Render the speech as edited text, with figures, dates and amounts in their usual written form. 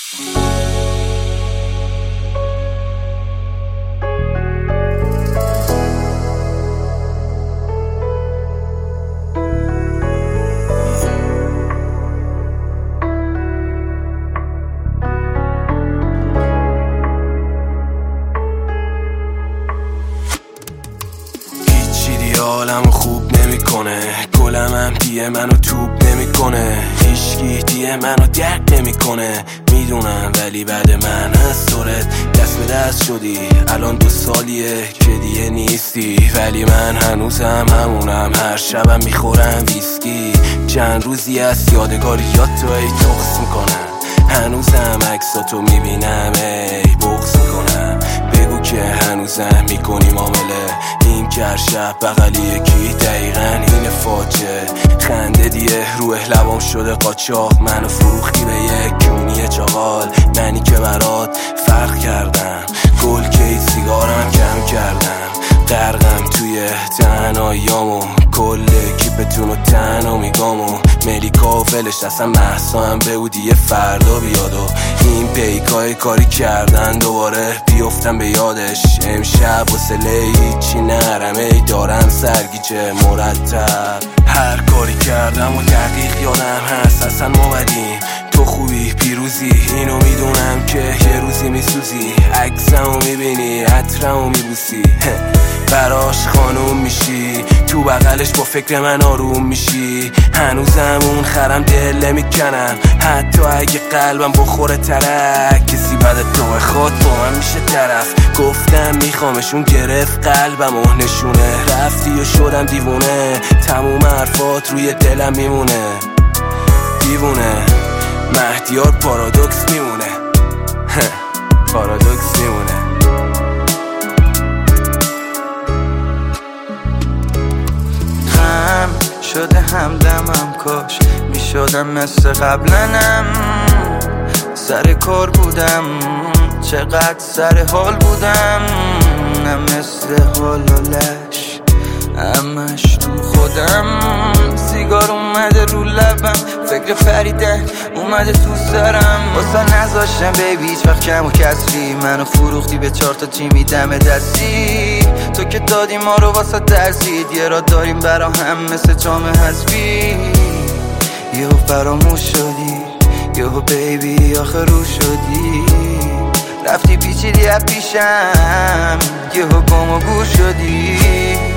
حالمو خوب نمیکنه، گلمم دیه منو توب نمیکنه، هیچکی دیه منو درک نمیکنه، میدونم ولی بعد من از دورت دست به دست شدی. الان 2 سالیه که دیگه نیستی، ولی من هنوزم همونم، هر شبم میخورم ویسکی. چند روزی از یادگاریات تو ای تخص میکنم، هنوزم عکساتو میبینم ای بغض میکنم. بگو که هنوزم میکنی معامله، این که هر شب بغلی یکی دقیقا این فاجعه. خنده دیه روح لبام شده قاچاق، منو فروختی به یک کونی چاقال. منی که برات فرق کردم، گل که سیگارم کم کردم، غرقم توی تنهاییامو، کل کیپتونو تنها میگامو. ملیکا و ولش اصلا محسا هم بودی یه فردا بیاد و این پیکای کاری کردن دوباره بیفتم به یادش. امشب وصله هیچی نرم، ای دارم سرگیجه مرتب. هر کاری کردم و دقیق یادم هست، اصلا ما بدیم تو خوبی پیروزی، اینو میدونم که یه روزی میسوزی. عکسمو میبینی عطرمو میبوسی، براش خانوم میشی، تو بغلش با فکر من آروم میشی. هنوزم اون خرم دل میکنم، حتی اگه قلبم بخوره ترک. کسی بعد تو بخواد با من میشه طرف، گفتم میخوامشون گرفت قلبم و نشونه. رفتی و شدم دیوونه، تموم حرفات روی دلم میمونه. دیوونه مهدیار پارادوکس میمونه پارادوکس میمونه. شده همدمم، کاش میشدم مثل قبلنم. سر کار بودم، چقدر سر حال بودم، نه مثل حال و لش همش تو خودم. سیگار اومده رو لبم، فکر فریدن اومده تو سرم. واسه نذاشتم بیبی هیچ وقت کم و کسری، منو فروختی به 4 تا تیمی دم دستی. تو که دادی ما رو واسه درسید، یه را داریم برا هم مثل جام حذفی. یهو فراموش شدی، یهو بیبی آخه رو شدی. رفتی پیچیدی از پیشم، یهو گم و گور شدی.